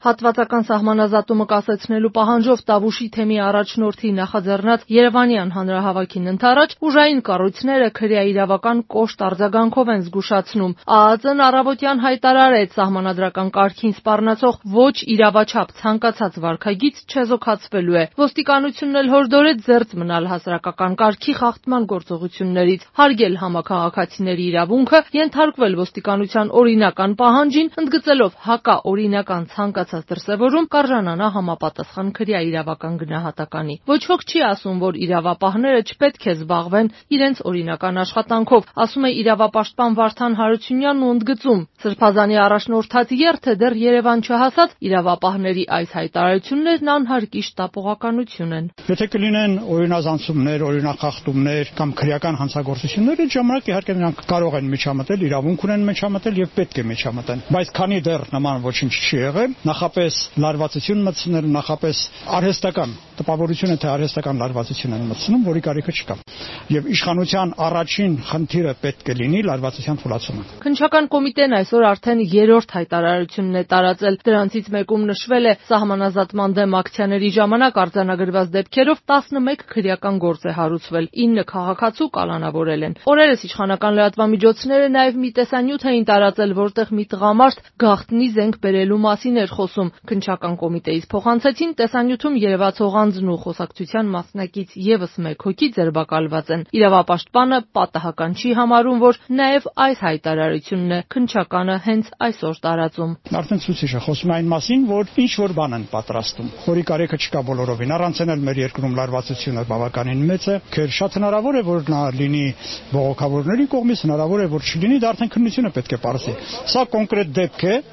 Հատվածական սահմանազատումը կասեցնելու պահանջով Տավուշի թեմի առաջնորդի նախաձեռնած Երևանյան հանրահավաքին ընդառաջ ուժային կառույցները քրեաիրավական կոշտ արձագանքով են զգուշացնում։ ԱԱԾ-ն առավոտյան հայտարարեց սահմանադրական կարգին սպառնացող ոչ իրավաչափ ցանկացած վարքագիծ չեզոքացվելու է։ Ոստիկանությունն էլ հորդորեց զերծ մնալ հասարակական կարգի խախտման գործողություններից, հարգել համաքաղաքացիների իրավունքը, ենթարկվել ոստիկանության օրինական պահանջին, ընդգծելով հակաօրինական ցանկացած դրսևորում կարժանանա համապատասխան քրեաիրավական գնահատականի։ Ոչ ոք չի ասում, որ իրավապահները չպետք է զբաղվեն իրենց օրինական աշխատանքով, ասում է իրավապաշտպան Վարդան Հարությունյանն ու ընդգծում. Սրբազանի առաջնորդած երթը դեռ Երևան չհասած, իրավապահների այս հայտարարություններն անհարկի շտապողականություն են։ Եթե կլինեն օրինազանցումներ, օրինախախտումներ կամ քրեական հանցագործություններ, այդ ժամանակ իհարկե նրանք կարող են միջամտել, իրավունք ունեն միջամտել եւ պետք է միջամտեն։ Բայց քանի դեռ նման ոչինչ չի եղել, նախապես լարվածություն մտցնել, նախապես արհեստական տպավորությունը թե արհեստական լարվածություն են մտցնում, որի կարիքը չկա։ Եվ իշխանության առաջին խնդիրը պետք է լինի լարվածության թույլատումը։ Քննչական կոմիտեն այսօր արդեն երրորդ հայտարարությունն է տարածել։ Դրանցից մեկում նշվել է սահմանազատման դեմ ակցիաների ժամանակ արձանագրված դեպքերով 11 քրեական գործ է հարուցվել, 9 քաղաքացու կալանավորել են։ Օրերս իշխանական լրատվամիջոցները նաև մի տեսանյութ էին տարածել, որտեղ մի տղամարդ գաղտնի զենք բերելու մասին էր խոսում։ Քննչական կոմիտեից փոխանցեցին տեսանյութում երևացող անձն ու խոսակցության մասնակից եւս մեկ հոգի ձերբակալված են։ Իրավապաշտպանը պատահական չի համարում, որ նաև այս հայտարարությունն է քննչականը հենց այսօր տարածում։ Արդեն ցույց է խոսում այն մասին, որ ինչ որ բան են պատրաստում, որի կարիքը չկա բոլորովին։ Առանց էլ մեր երկրում լարվածությունը բավականին մեծ է։ Շատ հնարավոր է, որ նա լինի բողոքավորների կողմից, հնարավոր է, որ չլինի, դա արդեն քննությունը պետք է պարզի։ Սա կոնկրետ դեպք է,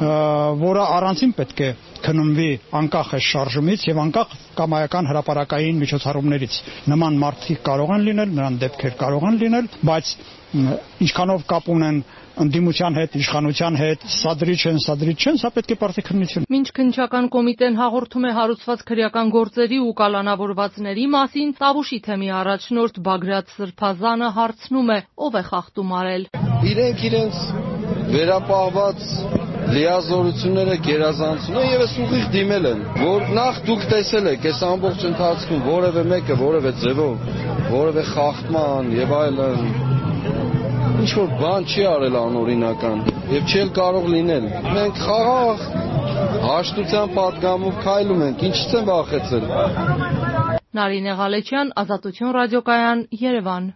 որը առանցին պետք է քննվի անկախ է շարժումից եւ անկախ կամայական հրապարակային միջոցառումներից։ Նման մարդիկ կարող են լինել, նրան դեպքեր կարող են լինել, բայց ինչքանով կապ ունեն ընդդիմության հետ, իշխանության հետ, սադրիչ չեն, սա պետք է պարզի քննություն։ Մինչ քննչական կոմիտեն հաղորդում է հարուցված քրեական գործերի ու կալանավորվածների մասին, Տավուշի թեմի առաջնորդ Բագրատ Սրբազանը հարցնում է, ով է խախտում արել։ Իրենք իրենց վերապահված լիազորությունները, գերազանցությունը եւս ուղիղ դիմել են, որ նախ դուք տեսել եք այս ամբողջ ընթացքում որևէ մեկը որևէ ձևով, որևէ խախտման եւ այլն ինչ որ բան չի արել անօրինական եւ չի կարող լինել։ Մենք խաղաղ հաշտության պատգամով քայլում ենք, ինչից են վախեցել։ Նարինե Ղալեչյան, Ազատություն ռադիոկայան, Երևան։